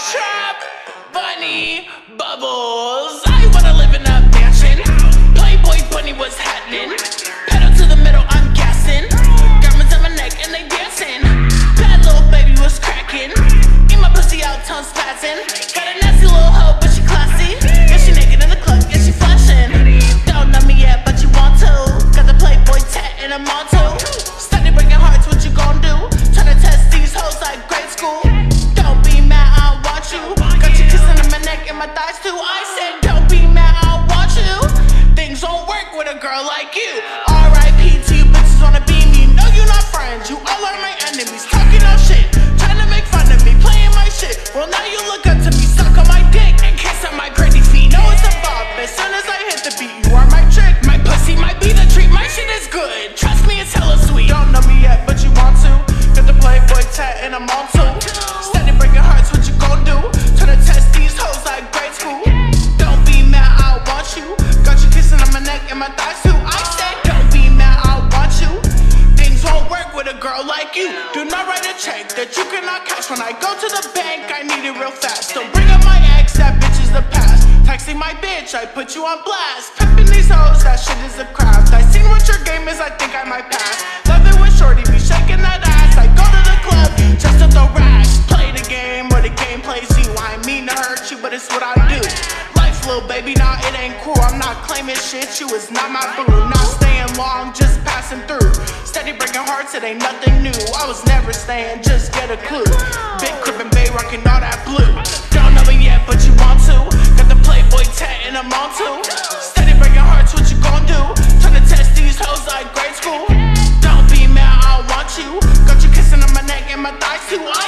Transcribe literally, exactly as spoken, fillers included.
Trap bunny bubbles. I wanna live in a mansion. Playboy bunny, what's happening? Pedal to the middle, I'm gassing. Garments on my neck and they dancing. Bad little baby was cracking. Eat my pussy out, tongue spazzing. Got a nasty little hoe, but she classy. Yeah, she naked in the club, yeah, she flashing. Don't know me yet, but you want to. Got the Playboy tat and I'm on to. Steady breaking hearts, what you gon' do? Tryna test these hoes like grade school. Don't be mad, I want you. Got you kissing on my neck and my thighs too. I said, don't be mad, I want you. Things won't work with a girl like you. R I P to you bitches wanna be me. No, you not friends, you all are my enemies. Talking all shit, trying to make fun of me, playing my shit. Well, now you look up to me, suck on my dick and kiss on my pretty feet. No, it's a bop, as soon as I hit the beat, you are my trick. My pussy might be the treat, my shit is good. Trust me, it's hella sweet. Don't know me yet, but you want to. Got the Playboy tat and I'm on to. Steady breaking hearts, what you gon' do? Tryna test these hoes like grade school. Don't be mad, I want you. Got you kissing on my neck and my thighs too. I said, don't be mad, I want you. Things won't work with a girl like you. Do not write a check that you cannot cash. When I go to the bank, I need it real fast. Don't bring up my ex, that bitch is the past. Texting my bitch, I put you on blast. Pimping these hoes, that shit is a craft. I seen what your game is, I think I might pass. Love it when shorty be shaking that ass. I go to the club just to throw rash. Play the game or the game plays you. I ain't mean to hurt you, but it's what I do. Life, little baby, nah, it ain't cool. I'm not claiming shit, you is not my boo. Not staying long, just passing through. Steady breaking hearts, it ain't nothing new. I was never staying, just get a clue. Big crib and bay rocking all that blue. Don't know me yet, but you want to. Got the Playboy tat and I'm on to. Steady breaking hearts, what you gon' do? Tryna test these hoes like grade school. Don't be mad, I want you. Got you kissing on my neck and my thighs too. I